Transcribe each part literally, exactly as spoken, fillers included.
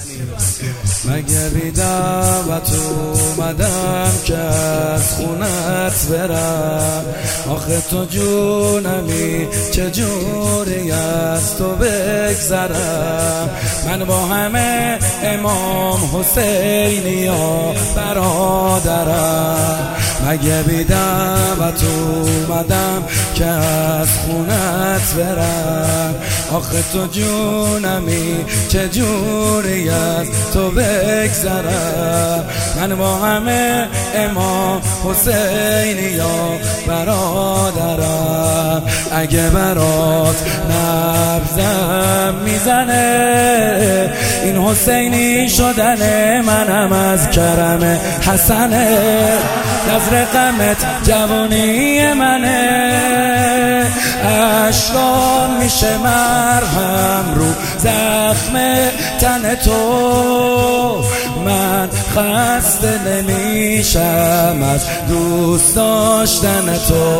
مگه بی دعوت اومدم که از خونت برم؟ آخه تو جونمی چجوری از تو بگذرم؟ من با همه امام حسینی ها برادرم. مگه بی دعوت اومدم که از خونت برم؟ آخه تو جونمی چجوری از تو بگذرم؟ من با همه امام حسینی ها برادرم. اگه برات نبضم میزنه این حسینی شدن منم از کرم حسنه. نظر غمت جوانی منه، اشکام میشه مرهم رو زخم تن تو. من خسته نمیشم از دوست داشتن تو.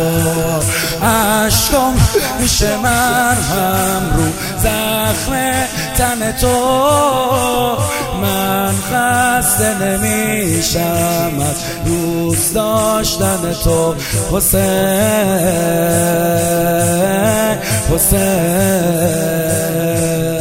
اشکام میشه مرهم رو زخم تن تو. من خسته نمیشم از دوست داشتن تو. حسین حسین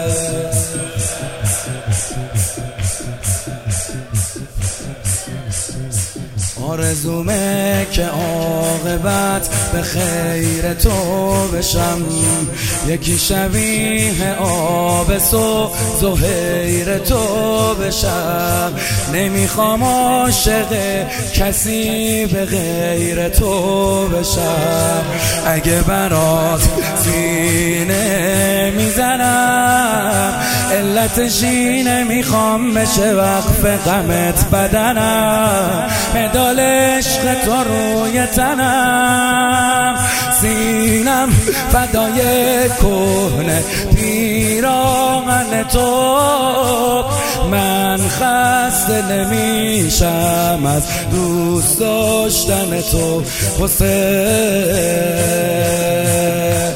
آرزومه که عاقبت به خیر تو بشم، یکی شبیه آبس و زهیر تو بشم. نمیخوام عاشق کسی به غیر تو بشم. اگه برات سینه میزنم علتش اینه میخوام بشه وقف غمت بدنم. مدال عشق تو روی تنم، سینم فدای کهنه پیراهن تو. من خسته نمیشم از دوست داشتن تو. حسین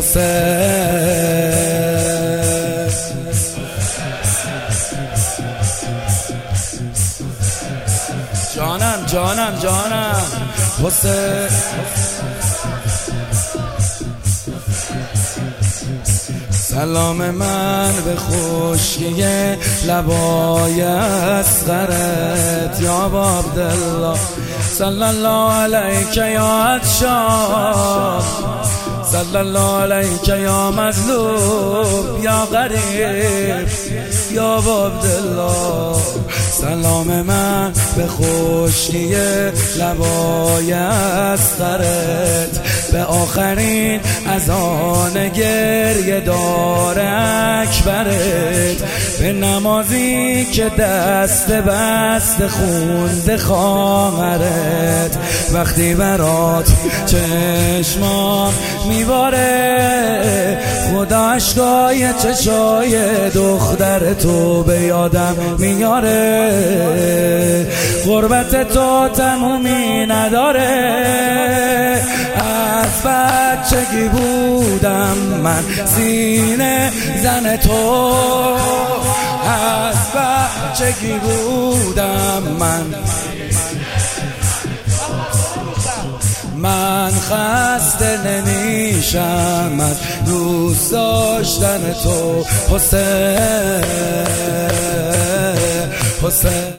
حسین جانم جانم جانم حسین. سلام من به خشکی لبای اصغرت یا عبدالله. صلی الله علیک یا عطشان، صلی الله علیک یا مظلوم یا غریب یا عبدالله. سلام من به خشکی لبای اصغرت، به آخرین اذان گریه دار اکبرت، به نمازی که دست بست خونده خواهرت. وقتی برات چشمام میباره خدا اشکای چشای دختر تو به یادم میاره. غربت تو تمومی نداره، از بچگی بودم من سینه زن تو. از بچگی بودم من من خسته نمیشم از دوست داشتن تو. حسین حسین